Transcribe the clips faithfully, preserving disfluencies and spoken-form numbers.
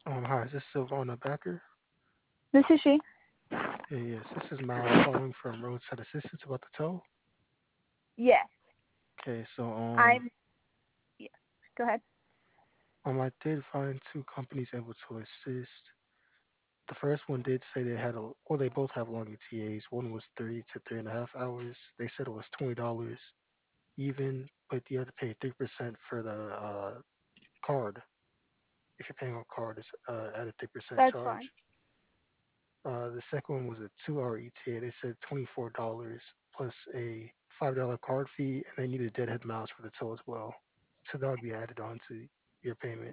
Um, hi, is this Silvana Becker? This is she. Hey, yes, this is Mal calling from Roadside Assistance about the tow. Yes, Okay, so um, I'm. Yes. Go ahead. um, I did find two companies able to assist. The first one did say they had a, well, they both have long E T As. One was three to three and a half hours. They said it was twenty dollars even, but you have to pay three percent for the uh card. If you're paying on card, it's uh, at a three percent That's charge. fine. Uh, the second one was a two-hour E T A. They said twenty-four dollars plus a five dollar card fee, and they needed deadhead miles for the tow as well. So that would be added on to your payment.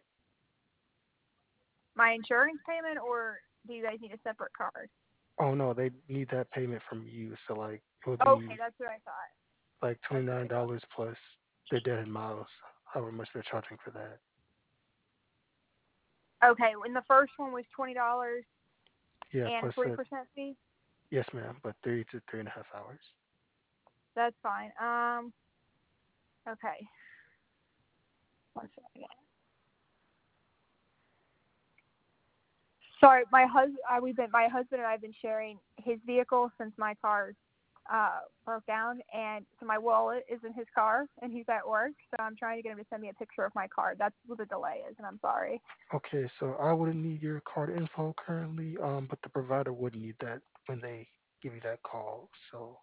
My insurance payment, or do you guys need a separate card? Oh no, they need that payment from you. So like it would Okay, be that's what I thought. like That's what twenty-nine I thought. dollars plus the deadhead miles, however much they're charging for that. Okay, when the first one was twenty dollars Yeah, and a plus three a percent fee, yes, ma'am, but three to three and a half hours. that's fine. Um. Okay. One second. Sorry, my husband. Uh, we've been my husband and I have been sharing his vehicle since my car uh broke down, and so my wallet is in his car, and he's at work. So I'm trying to get him to send me a picture of my card. That's what the delay is, and I'm sorry. Okay, so I wouldn't need your card info currently, um, but the provider would need that when they give you that call. So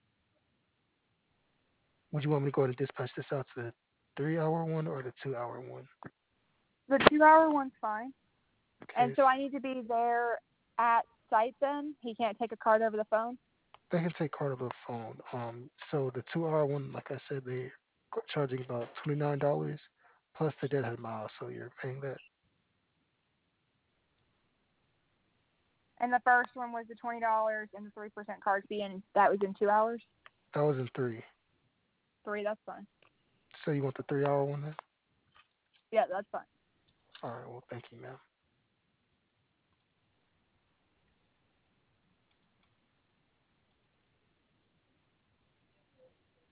would you want me to go ahead and dispatch this out to the three hour one or the two hour one? The two hour one's fine. And Okay, so so I need to be there at site then? He can't take a card over the phone? they can take card over the phone. Um, so the two hour one, like I said, they're charging about twenty nine dollars plus the deadhead miles, so you're paying that. And the first one was the twenty dollars and the three percent card fee, and that was in two hours? That was in three. Three, that's fine. So you want the three hour one then? Yeah, that's fine. All right. Well, thank you, ma'am.